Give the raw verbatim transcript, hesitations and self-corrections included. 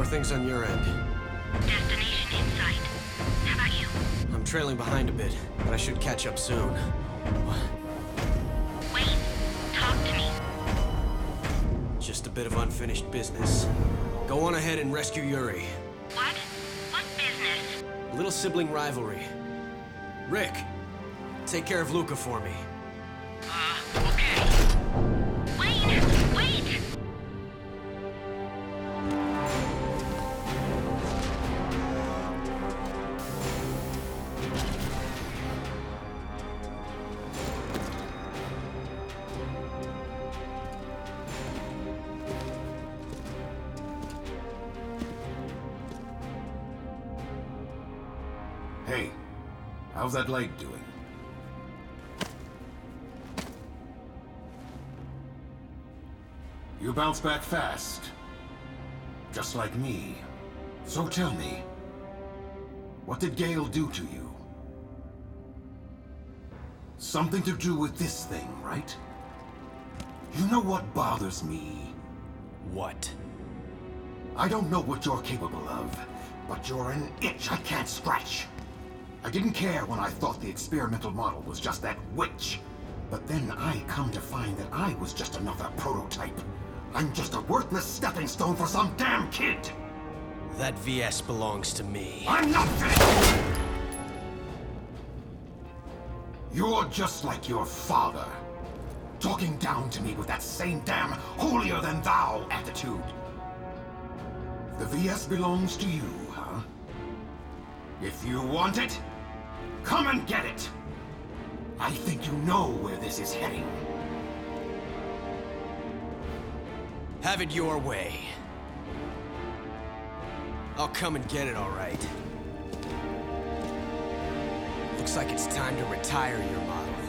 are things on your end? Destination in sight. How about you? I'm trailing behind a bit, but I should catch up soon. What? Wait. Talk to me. Just a bit of unfinished business. Go on ahead and rescue Yuri. What? What business? A little sibling rivalry. Rick, take care of Luca for me. Uh, okay. Wayne, wait! Hey, how's that leg doing? You bounce back fast. Just like me. So tell me, what did Gale do to you? Something to do with this thing, right? You know what bothers me? What? I don't know what you're capable of, but you're an itch I can't scratch. I didn't care when I thought the experimental model was just that witch. But then I come to find that I was just another prototype. I'm just a worthless stepping stone for some damn kid! That V S belongs to me. I'm not finished! You're just like your father. Talking down to me with that same damn holier-than-thou attitude. The V S belongs to you, huh? If you want it, come and get it! I think you know where this is heading. Have it your way. I'll come and get it, all right. Looks like it's time to retire your model.